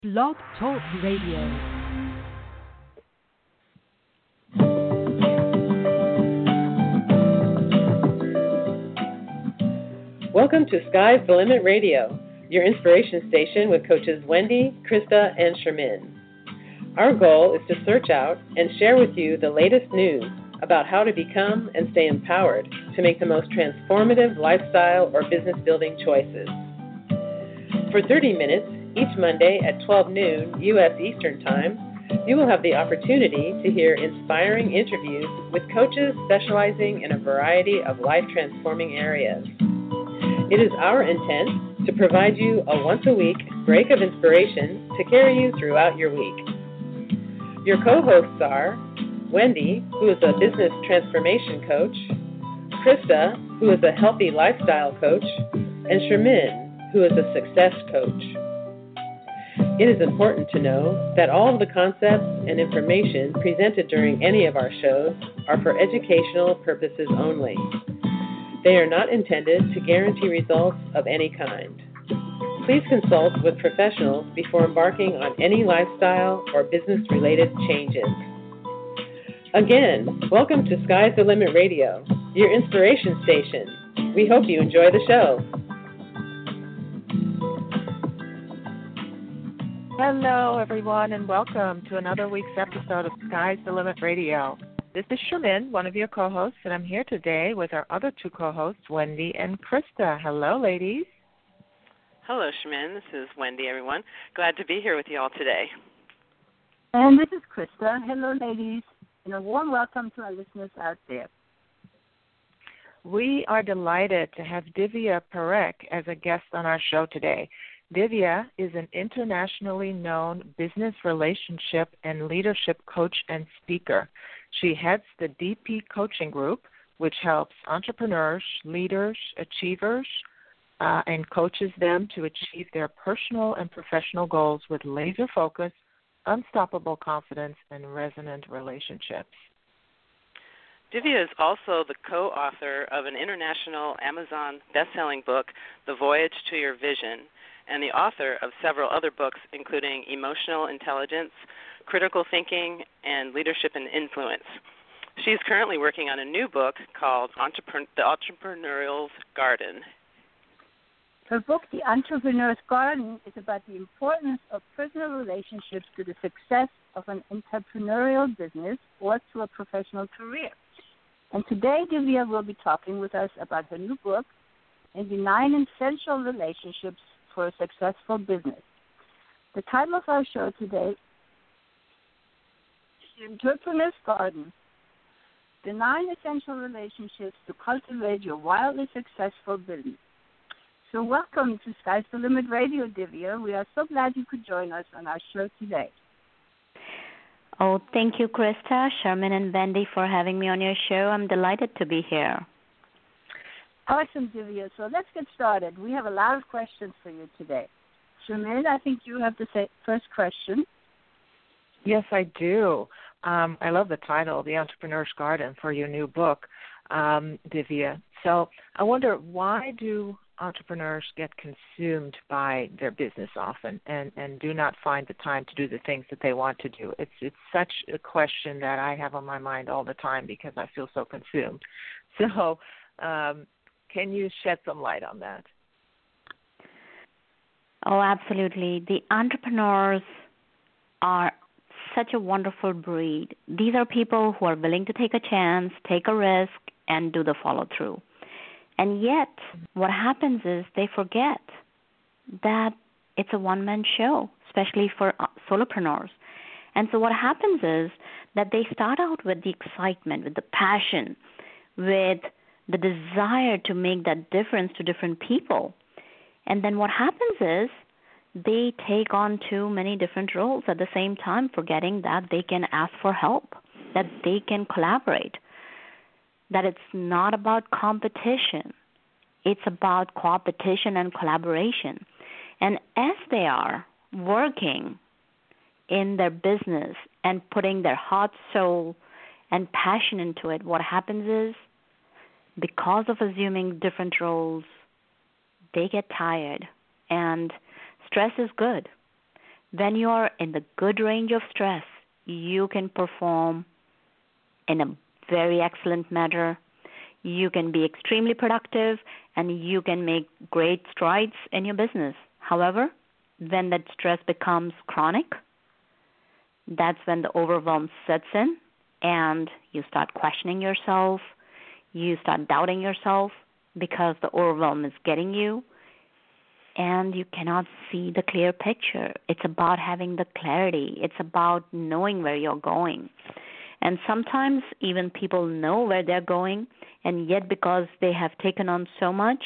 Blog Talk Radio. Welcome to Sky's the Limit Radio, your inspiration station with coaches Wendy, Krista, and Shermin. Our goal is to search out and share with you the latest news about how to become and stay empowered to make the most transformative lifestyle or business building choices. For 30 minutes, each Monday at 12 noon U.S. Eastern Time, you will have the opportunity to hear inspiring interviews with coaches specializing in a variety of life-transforming areas. It is our intent to provide you a once-a-week break of inspiration to carry you throughout your week. Your co-hosts are Wendy, who is a business transformation coach, Krista, who is a healthy lifestyle coach, and Shermin, who is a success coach. It is important to know that all of the concepts and information presented during any of our shows are for educational purposes only. They are not intended to guarantee results of any kind. Please consult with professionals before embarking on any lifestyle or business-related changes. Again, welcome to Sky's the Limit Radio, your inspiration station. We hope you enjoy the show. Hello, everyone, and welcome to another week's episode of Sky's the Limit Radio. This is Shermin, one of your co-hosts, and I'm here today with our other two co-hosts, Wendy and Krista. Hello, ladies. Hello, Shermin. This is Wendy, everyone. Glad to be here with you all today. And this is Krista. Hello, ladies, and a warm welcome to our listeners out there. We are delighted to have Divya Parekh as a guest on our show today. Divya is an internationally known business relationship and leadership coach and speaker. She heads the DP Coaching Group, which helps entrepreneurs, leaders, achievers, and coaches them to achieve their personal and professional goals with laser focus, unstoppable confidence, and resonant relationships. Divya is also the co-author of an international Amazon best-selling book, The Voyage to Your Vision, and the author of several other books, including Emotional Intelligence, Critical Thinking, and Leadership and Influence. She's currently working on a new book called The Entrepreneurial's Garden. Her book, The Entrepreneur's Garden, is about the importance of personal relationships to the success of an entrepreneurial business or to a professional career. And today, Divya will be talking with us about her new book, and the 9 Essential Relationships for a Successful Business. The title of our show today is The Entrepreneur's Garden, the 9 Essential Relationships to Cultivate Your Wildly Successful Business. So welcome to Sky's the Limit Radio, Divya. We are so glad you could join us on our show today. Oh, thank you, Krista, Shermin, and Wendy for having me on your show. I'm delighted to be here. Awesome, Divya. So let's get started. We have a lot of questions for you today. Shermin, I think you have the first question. Yes, I do. I love the title, The Entrepreneur's Garden, for your new book, Divya. So I wonder, why do entrepreneurs get consumed by their business often and do not find the time to do the things that they want to do? It's such a question that I have on my mind all the time because I feel so consumed. So can you shed some light on that? Oh, absolutely. The entrepreneurs are such a wonderful breed. These are people who are willing to take a chance, take a risk, and do the follow-through. And yet, what happens is they forget that it's a one-man show, especially for solopreneurs. And so what happens is that they start out with the excitement, with the passion, with the desire to make that difference to different people. And then what happens is they take on too many different roles at the same time, forgetting that they can ask for help, that they can collaborate, that it's not about competition. It's about co-opetition and collaboration. And as they are working in their business and putting their heart, soul, and passion into it, what happens is, because of assuming different roles, they get tired. And stress is good. When you are in the good range of stress, you can perform in a very excellent manner. You can be extremely productive, and you can make great strides in your business. However, when that stress becomes chronic, that's when the overwhelm sets in, and you start questioning yourself. You start doubting yourself because the overwhelm is getting you, and you cannot see the clear picture. It's about having the clarity. It's about knowing where you're going. And sometimes even people know where they're going, and yet because they have taken on so much,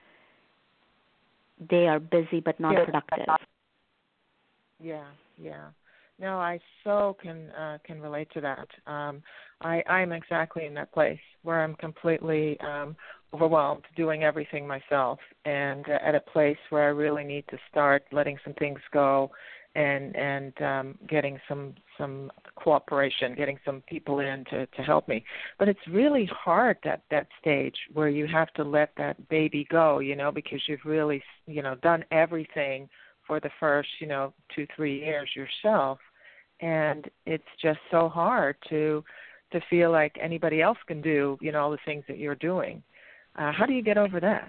they are busy but not productive. Yeah. No, I so can relate to that. I'm exactly in that place where I'm completely overwhelmed, doing everything myself, and at a place where I really need to start letting some things go, and getting some cooperation, getting some people in to help me. But it's really hard that stage where you have to let that baby go, because you've really, done everything for the first, 2-3 years yourself. And it's just so hard to feel like anybody else can do, all the things that you're doing. How do you get over that?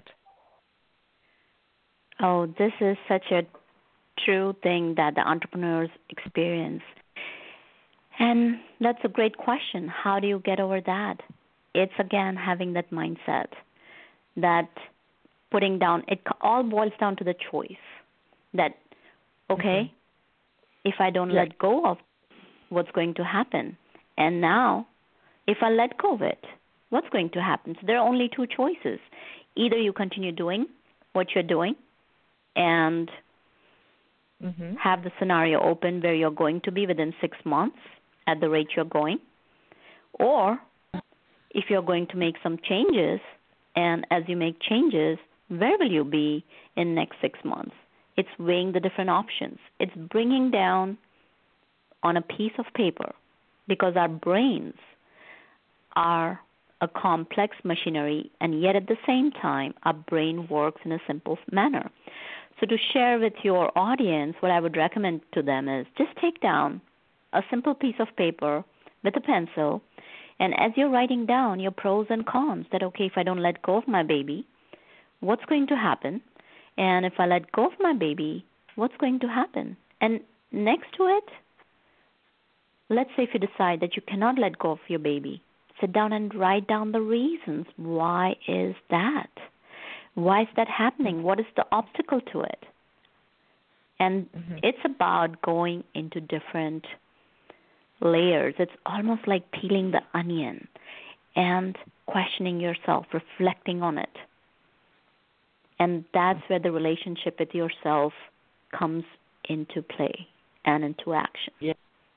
Oh, this is such a true thing that the entrepreneurs experience. And that's a great question. How do you get over that? It's, again, having that mindset that putting down, it all boils down to the choice that, okay, if I don't let go of what's going to happen, and now if I let go of it, what's going to happen? So there are only two choices. Either you continue doing what you're doing and have the scenario open where you're going to be within 6 months at the rate you're going, or if you're going to make some changes, and as you make changes, where will you be in the next 6 months? It's weighing the different options. It's bringing down on a piece of paper, because our brains are a complex machinery, and yet at the same time, our brain works in a simple manner. So to share with your audience, what I would recommend to them is just take down a simple piece of paper with a pencil, and as you're writing down your pros and cons, that, okay, if I don't let go of my baby, what's going to happen? And if I let go of my baby, what's going to happen? And next to it, let's say if you decide that you cannot let go of your baby, sit down and write down the reasons. Why is that? Why is that happening? What is the obstacle to it? And it's about going into different layers. It's almost like peeling the onion and questioning yourself, reflecting on it. And that's where the relationship with yourself comes into play and into action. Yeah.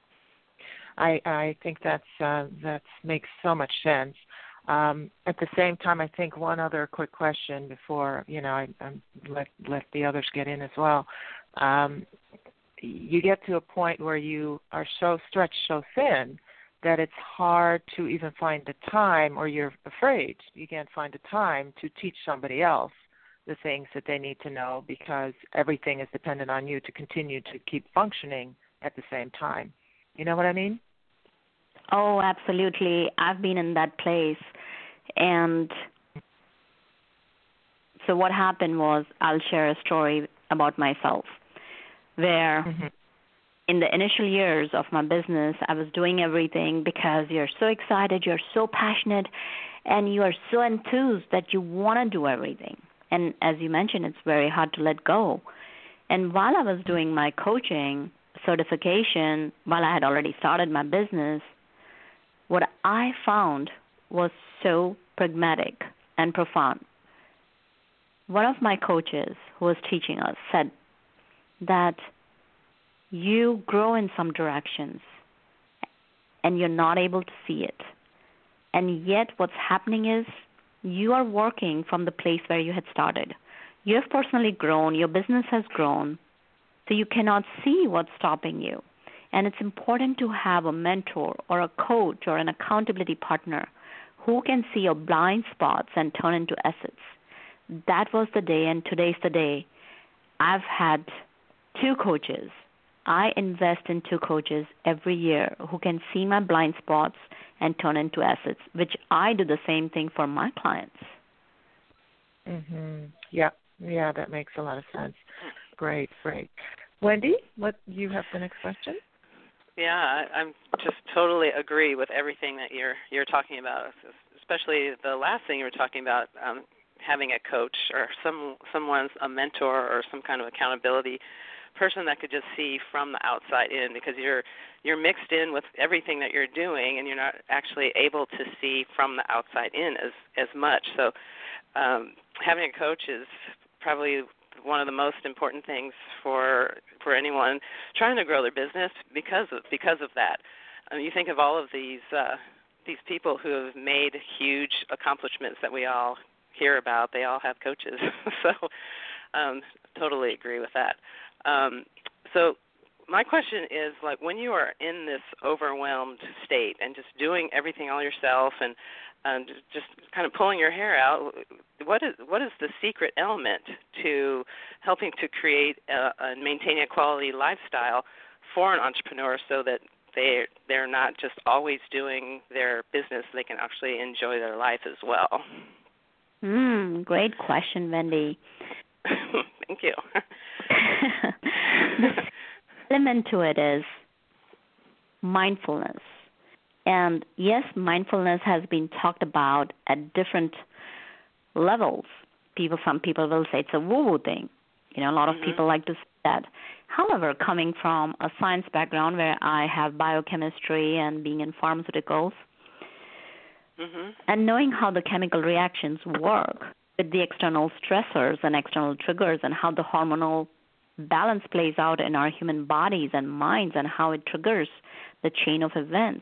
I think that makes so much sense. At the same time, I think one other quick question before I let the others get in as well. You get to a point where you are so stretched so thin that it's hard to even find the time, or you're afraid you can't find the time to teach somebody else the things that they need to know, because everything is dependent on you to continue to keep functioning at the same time. You know what I mean? Oh, absolutely. I've been in that place. And so what happened was, I'll share a story about myself, where in the initial years of my business, I was doing everything because you're so excited, you're so passionate, and you are so enthused that you want to do everything. And as you mentioned, it's very hard to let go. And while I was doing my coaching certification, while I had already started my business, what I found was so pragmatic and profound. One of my coaches who was teaching us said that you grow in some directions and you're not able to see it. And yet what's happening is you are working from the place where you had started. You have personally grown, your business has grown, so you cannot see what's stopping you. And it's important to have a mentor or a coach or an accountability partner who can see your blind spots and turn into assets. That was the day, and today's the day. I've had 2 coaches. I invest in 2 coaches every year who can see my blind spots and turn into assets, which I do the same thing for my clients. Yeah, that makes a lot of sense. Great. Wendy, what you have the next question? Yeah, I'm just totally agree with everything that you're talking about, especially the last thing you were talking about, having a coach or someone's a mentor or some kind of accountability person that could just see from the outside in, because you're mixed in with everything that you're doing and you're not actually able to see from the outside in as much. So having a coach is probably one of the most important things for anyone trying to grow their business because of that. You think of all of these people who have made huge accomplishments that we all hear about. They all have coaches. So totally agree with that. So my question is, like, when you are in this overwhelmed state and just doing everything all yourself and just kind of pulling your hair out, what is the secret element to helping to create and maintain a quality lifestyle for an entrepreneur so that they're not just always doing their business, they can actually enjoy their life as well? Great question, Wendy. Thank you. The element to it is mindfulness. And yes, mindfulness has been talked about at different levels. Some people will say it's a woo-woo thing. A lot of people like to say that. However, coming from a science background where I have biochemistry and being in pharmaceuticals, and knowing how the chemical reactions work with the external stressors and external triggers and how the hormonal balance plays out in our human bodies and minds and how it triggers the chain of events,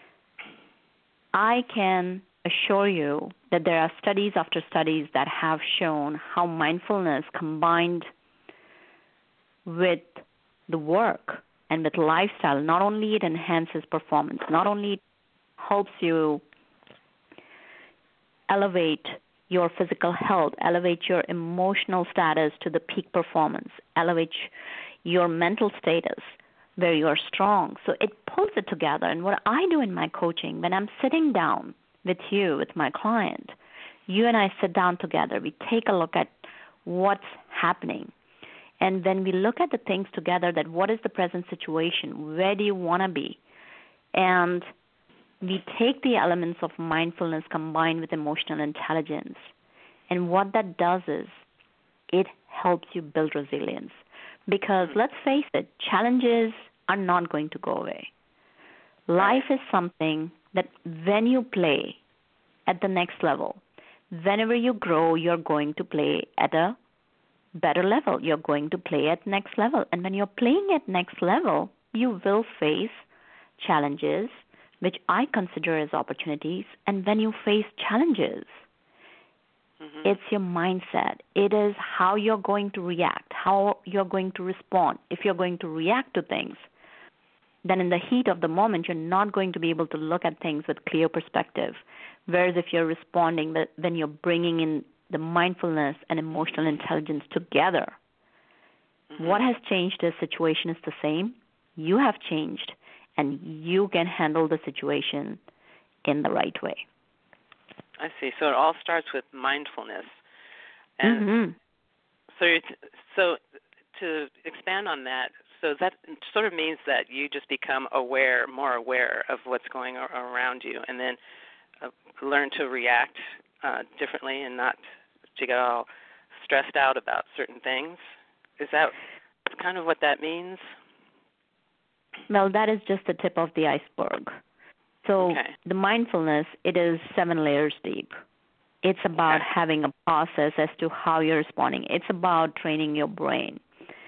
I can assure you that there are studies after studies that have shown how mindfulness combined with the work and with lifestyle, not only it enhances performance, not only it helps you elevate your physical health, elevate your emotional status to the peak performance, elevate your mental status where you're strong. So it pulls it together. And what I do in my coaching, when I'm sitting down with you, with my client, you and I sit down together. We take a look at what's happening. And then we look at the things together, that what is the present situation? Where do you want to be? And we take the elements of mindfulness combined with emotional intelligence. And what that does is it helps you build resilience. Because let's face it, challenges are not going to go away. Life is something that when you play at the next level, whenever you grow, you're going to play at a better level. You're going to play at next level. And when you're playing at next level, you will face challenges, which I consider as opportunities. And when you face challenges, it's your mindset. It is how you're going to react, how you're going to respond. If you're going to react to things, then in the heat of the moment, you're not going to be able to look at things with clear perspective. Whereas if you're responding, then you're bringing in the mindfulness and emotional intelligence together. What has changed? The situation is the same. You have changed, and you can handle the situation in the right way. I see. So it all starts with mindfulness. And so to expand on that, so that sort of means that you just become more aware of what's going around you, and then learn to react differently and not to get all stressed out about certain things. Is that kind of what that means? Well, that is just the tip of the iceberg. So the mindfulness, it is 7 layers deep. It's about having a process as to how you're responding. It's about training your brain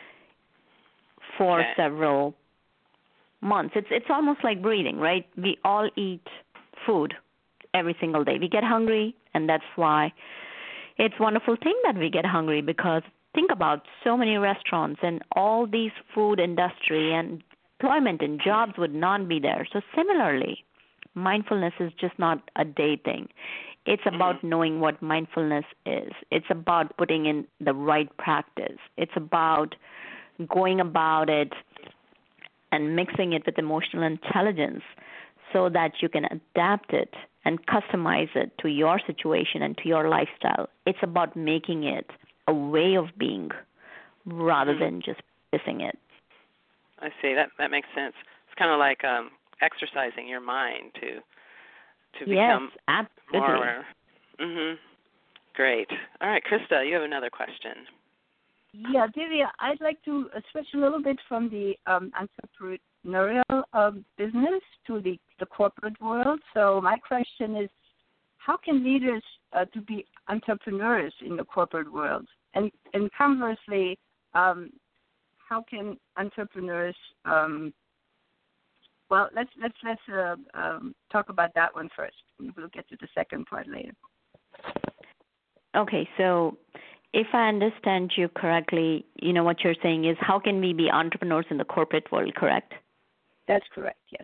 for several months. It's almost like breathing, right? We all eat food every single day. We get hungry, and that's why it's a wonderful thing that we get hungry, because think about so many restaurants and all these food industry and employment and jobs would not be there. So similarly, mindfulness is just not a day thing. It's about knowing what mindfulness is. It's about putting in the right practice. It's about going about it and mixing it with emotional intelligence so that you can adapt it and customize it to your situation and to your lifestyle. It's about making it a way of being rather than just practicing it. I see. That makes sense. It's kind of like exercising your mind to become more aware. Great. All right, Krista, you have another question. Yeah, Divya, I'd like to switch a little bit from the entrepreneurial business to the corporate world. So my question is, how can leaders to be entrepreneurs in the corporate world? And conversely, how can entrepreneurs? Well, let's talk about that one first. We'll get to the second part later. Okay, so if I understand you correctly, what you're saying is how can we be entrepreneurs in the corporate world, correct? That's correct, yes.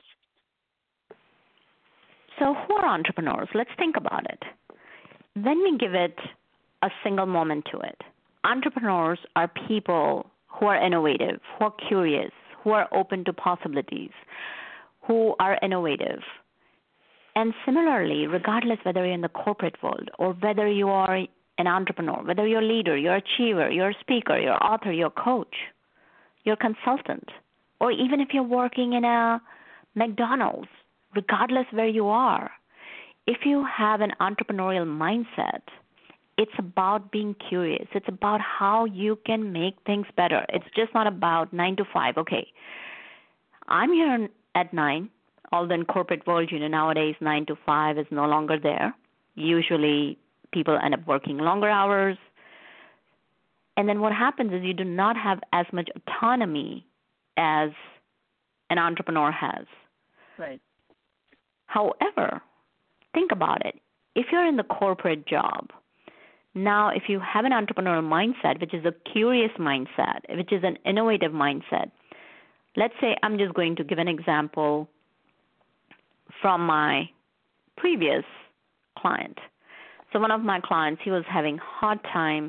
So who are entrepreneurs? Let's think about it. When we give it a single moment to it, entrepreneurs are people who are innovative, who are curious, who are open to possibilities, who are innovative. And similarly, regardless whether you're in the corporate world or whether you are an entrepreneur, whether you're a leader, you're a achiever, you're a speaker, you're an author, you're a coach, you're a consultant, or even if you're working in a McDonald's, regardless where you are, if you have an entrepreneurial mindset, it's about being curious. It's about how you can make things better. It's just not about 9 to 5. Okay, I'm here at 9. Although in corporate world, nowadays 9 to 5 is no longer there. Usually people end up working longer hours. And then what happens is you do not have as much autonomy as an entrepreneur has. Right. However, think about it. If you're in the corporate job, now if you have an entrepreneurial mindset, which is a curious mindset, which is an innovative mindset, let's say I'm just going to give an example from my previous client. So one of my clients, he was having a hard time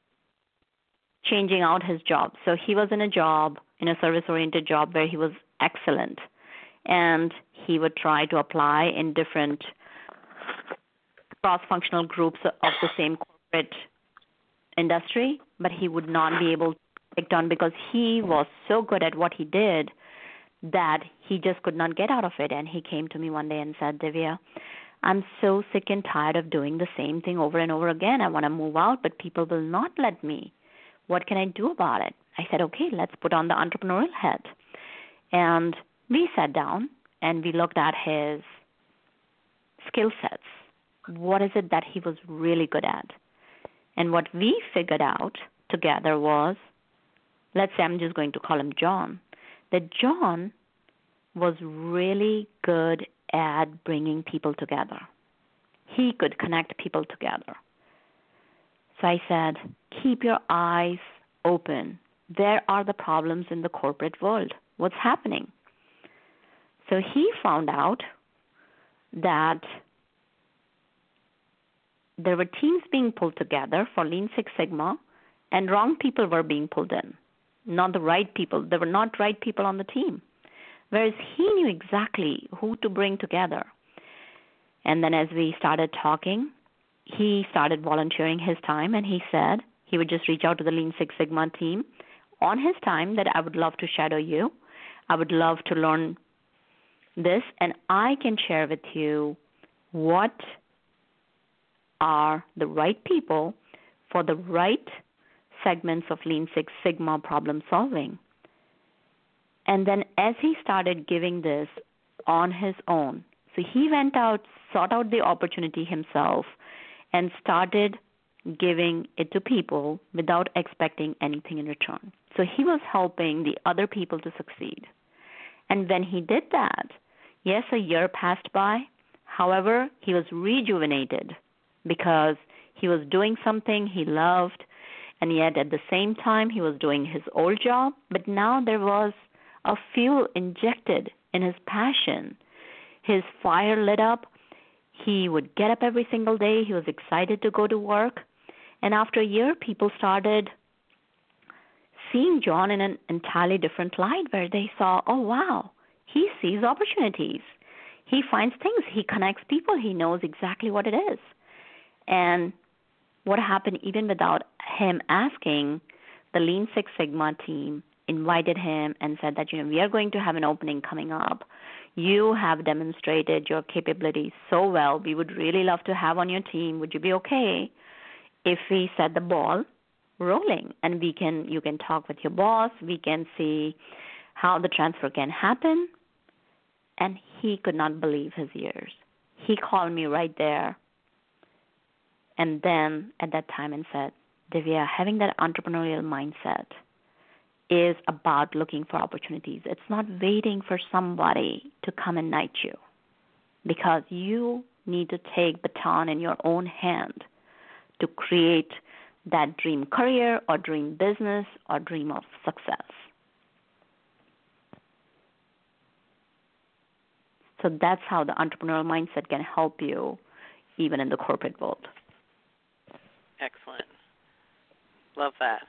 changing out his job. So he was in a service-oriented job where he was excellent. And he would try to apply in different cross-functional groups of the same corporate industry, but he would not be able to get done because he was so good at what he did that he just could not get out of it. And he came to me one day and said, Divya, I'm so sick and tired of doing the same thing over and over again. I want to move out, but people will not let me. What can I do about it? I said, okay, let's put on the entrepreneurial hat. And we sat down and we looked at his skill sets. What is it that he was really good at? And what we figured out together was, let's say I'm just going to call him John, that John was really good at bringing people together. He could connect people together. So I said, keep your eyes open. There are the problems in the corporate world. What's happening? So he found out that there were teams being pulled together for Lean Six Sigma, and wrong people were being pulled in, not the right people. There were not right people on the team, whereas he knew exactly who to bring together. And then as we started talking, he started volunteering his time, and he said he would just reach out to the Lean Six Sigma team on his time that I would love to shadow you. I would love to learn this, and I can share with you what are the right people for the right segments of Lean Six Sigma problem solving. And then as he started giving this on his own, so he went out, sought out the opportunity himself, and started giving it to people without expecting anything in return. So he was helping the other people to succeed. And when he did that, yes, a year passed by. However, he was rejuvenated because he was doing something he loved, and yet at the same time he was doing his old job. But now there was a fuel injected in his passion. His fire lit up. He would get up every single day. He was excited to go to work. And after a year, people started seeing John in an entirely different light where they saw, oh, wow, he sees opportunities. He finds things. He connects people. He knows exactly what it is. And what happened, even without him asking, the Lean Six Sigma team invited him and said that, we are going to have an opening coming up. You have demonstrated your capabilities so well. We would really love to have on your team. Would you be okay if we set the ball rolling? And you can talk with your boss. We can see how the transfer can happen. And he could not believe his ears. He called me right there. And then at that time and said, Divya, having that entrepreneurial mindset is about looking for opportunities. It's not waiting for somebody to come and knight you, because you need to take baton in your own hand to create that dream career or dream business or dream of success. So that's how the entrepreneurial mindset can help you even in the corporate world. Excellent. Love that.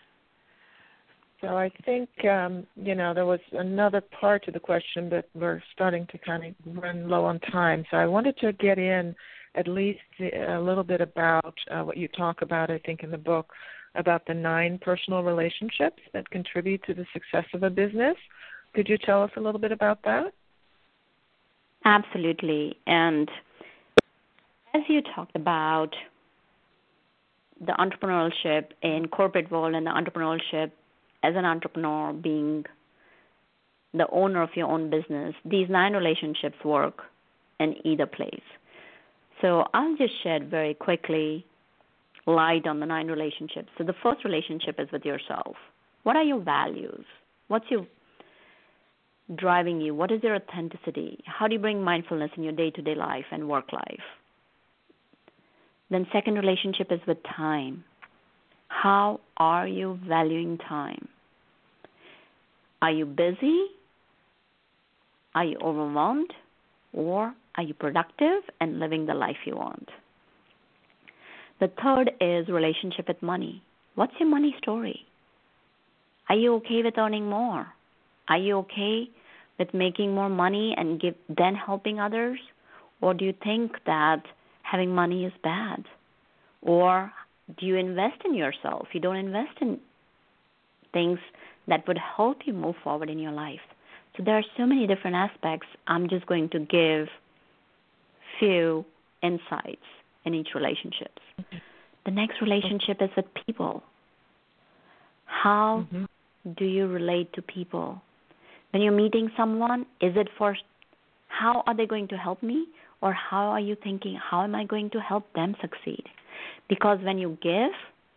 So I think, there was another part to the question, but we're starting to kind of run low on time. So I wanted to get in at least a little bit about what you talk about, I think, in the book, about the 9 personal relationships that contribute to the success of a business. Could you tell us a little bit about that? Absolutely. And as you talked about the entrepreneurship in corporate world and the entrepreneurship as an entrepreneur being the owner of your own business, these 9 relationships work in either place. So I'll just shed very quickly light on the 9 relationships. So the first relationship is with yourself. What are your values? What's your driving you? What is your authenticity? How do you bring mindfulness in your day-to-day life and work life? Then second relationship is with time. How are you valuing time? Are you busy? Are you overwhelmed? Or are you productive and living the life you want? The third is relationship with money. What's your money story? Are you okay with earning more? Are you okay with making more money and then helping others? Or do you think that having money is bad? Or do you invest in yourself? You don't invest in things that would help you move forward in your life. So there are so many different aspects. I'm just going to give few insights in each relationship. The next relationship is with people. How do you relate to people? When you're meeting someone, is it for how are they going to help me? Or how are you thinking, how am I going to help them succeed? Because when you give,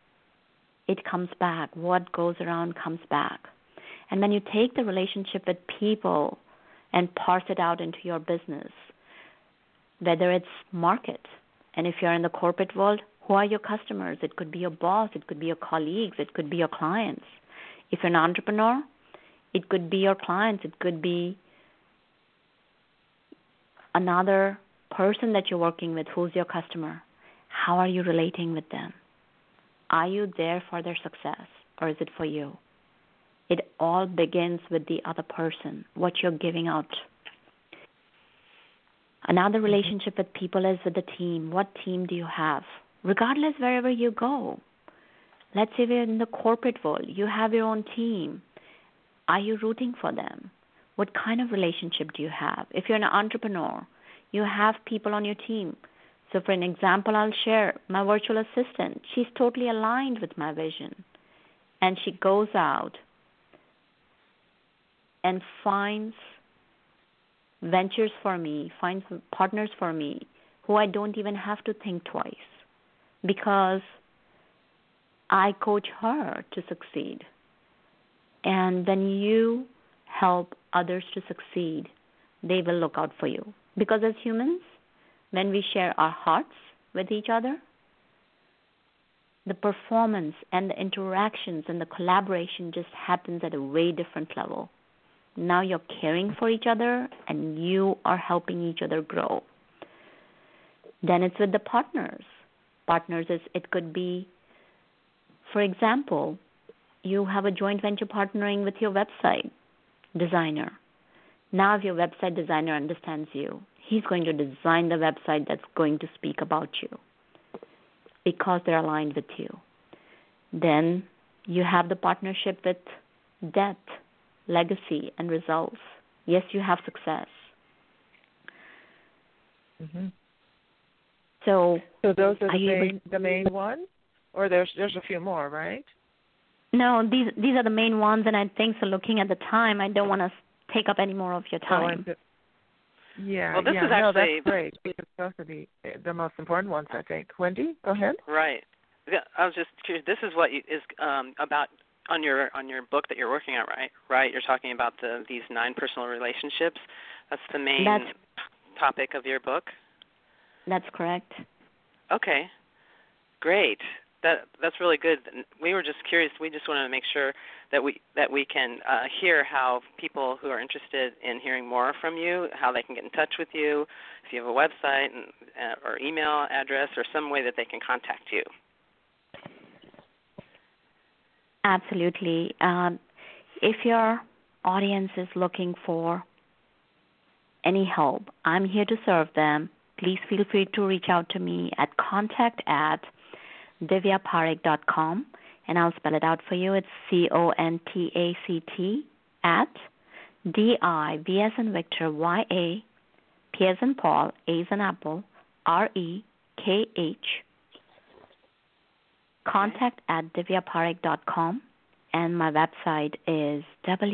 it comes back. What goes around comes back. And when you take the relationship with people and parse it out into your business, whether it's market, and if you're in the corporate world, who are your customers? It could be your boss, it could be your colleagues, it could be your clients. If you're an entrepreneur, it could be your clients, it could be another person that you're working with who's your customer. How are you relating with them? Are you there for their success, or is it for you? It all begins with the other person, what you're giving out. Another relationship with people is with the team. What team do you have? Regardless wherever you go. Let's say we're in the corporate world. You have your own team. Are you rooting for them? What kind of relationship do you have? If you're an entrepreneur, you have people on your team. So for an example, I'll share my virtual assistant. She's totally aligned with my vision. And she goes out and finds ventures for me, finds partners for me who I don't even have to think twice, because I coach her to succeed. And when you help others to succeed, they will look out for you. Because as humans, when we share our hearts with each other, the performance and the interactions and the collaboration just happens at a way different level. Now you're caring for each other and you are helping each other grow. Then it's with the partners. Partners, it could be, for example, you have a joint venture partnering with your website designer. Now if your website designer understands you, he's going to design the website that's going to speak about you because they're aligned with you. Then you have the partnership with depth, legacy, and results. Yes, you have success. Mm-hmm. So those are the main ones? Or there's a few more, right? No, these are the main ones, and I think so. Looking at the time, I don't want to take up any more of your time. Well, this is actually that's great because those are the most important ones, I think. Wendy, go ahead. Right. Yeah, I was just curious. This is what is about on your book that you're working on, right? Right. You're talking about these 9 personal relationships. That's the main topic of your book. That's correct. Okay. Great. That's really good. We were just curious. We just wanted to make sure that we can hear how people who are interested in hearing more from you, how they can get in touch with you, if you have a website or email address or some way that they can contact you. Absolutely. If your audience is looking for any help, I'm here to serve them. Please feel free to reach out to me at contact@divyaparekh.com, and I'll spell it out for you. It's CONTACT @DIV as in Victor, YA, P as in Paul, A as in Apple, REKH, contact@divyaparekh.com, and my website is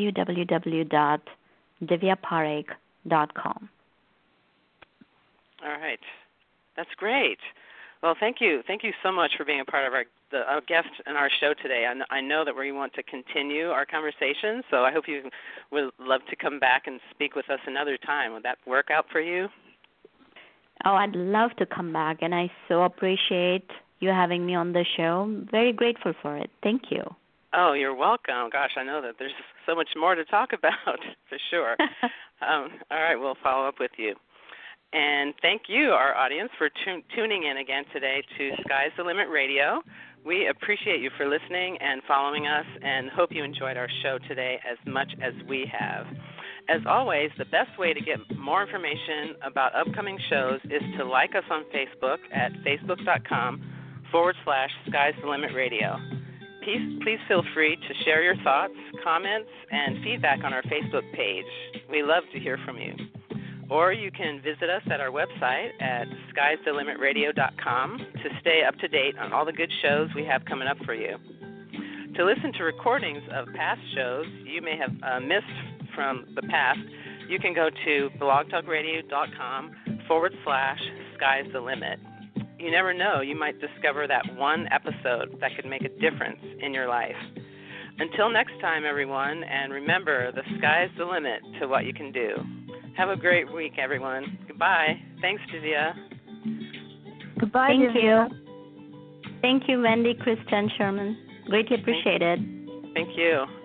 www.divyaparekh.com. All right. That's great. Well, thank you. Thank you so much for being a part of our guest in our show today. I know that we want to continue our conversation, so I hope you would love to come back and speak with us another time. Would that work out for you? Oh, I'd love to come back, and I so appreciate you having me on the show. I'm very grateful for it. Thank you. Oh, you're welcome. Gosh, I know that there's so much more to talk about, for sure. All right, we'll follow up with you. And thank you, our audience, for tuning in again today to Sky's the Limit Radio. We appreciate you for listening and following us and hope you enjoyed our show today as much as we have. As always, the best way to get more information about upcoming shows is to like us on Facebook at facebook.com/Sky's the Limit Radio. Please feel free to share your thoughts, comments, and feedback on our Facebook page. We love to hear from you. Or you can visit us at our website at skystheliमिtradio.com to stay up to date on all the good shows we have coming up for you. To listen to recordings of past shows you may have missed from the past, you can go to blogtalkradio.com/skysthelimit. You never know, you might discover that one episode that could make a difference in your life. Until next time, everyone, and remember, the sky's the limit to what you can do. Have a great week, everyone. Goodbye. Thanks, Divya. Goodbye, Thank Divya. you. Thank you, Wendy, Krista, and Sherman. Greatly appreciated. Thank you.